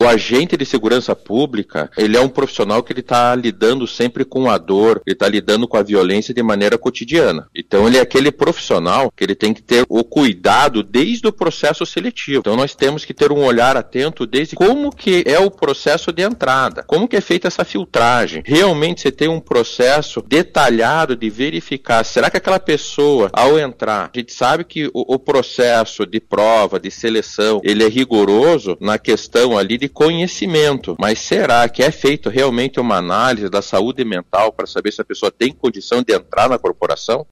agente de segurança pública, ele é um profissional que ele está lidando sempre com a dor, ele está lidando com a violência de maneira cotidiana. Então ele é aquele profissional que ele tem que ter o cuidado desde o processo seletivo. Então nós temos que ter um olhar atento desde como que é o processo de entrada, como que é feita essa filtragem. Realmente você tem um processo detalhado de verificar, será que aquela pessoa, ao entrar, a gente sabe que o processo de prova, de seleção, ele é rigoroso na questão ali de conhecimento, mas será que é feito realmente uma análise da saúde mental para saber se a pessoa tem condição de entrar na corporação?